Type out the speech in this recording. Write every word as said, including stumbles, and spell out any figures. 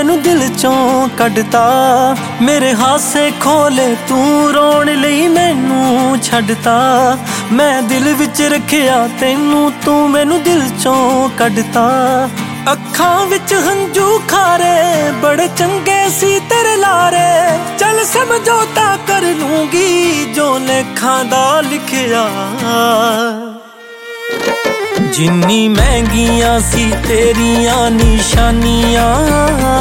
मैनू दिल चों कढता। मेरे हासे खोले तू रोण लई मैनू छड्डता। मैं दिल विच रखिया तैनू तू मैनू दिल चों कढता। अखां विच हंजू खारे बड़े चंगे सी तेरे लारे। चल समझौता कर लूंगी जो लेखां दा लिखिया। जिन्नी महंगियां सी तेरियां निशानियां